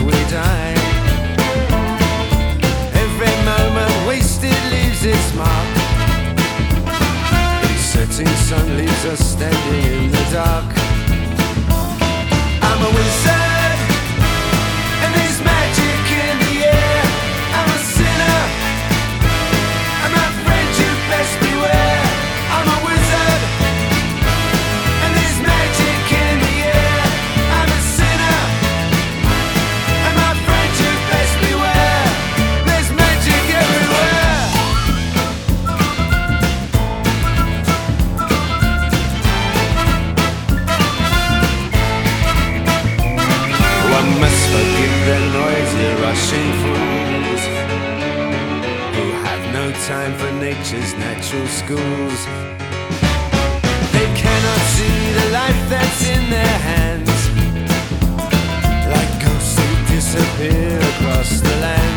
we die. Every moment wasted leaves its mark. Each setting sun leaves us standing in the dark. I'm a wizard, and there's magic in the air. I'm a sinner, and my friend, you best beware. I'm a wizard, and there's magic in the air. I'm a sinner, and my friend, you best beware. There's magic everywhere. One must forgive the noisy rushing fools who have no time for nature's natural schools. They cannot see the life that's in their hands, like ghosts who disappear across the land.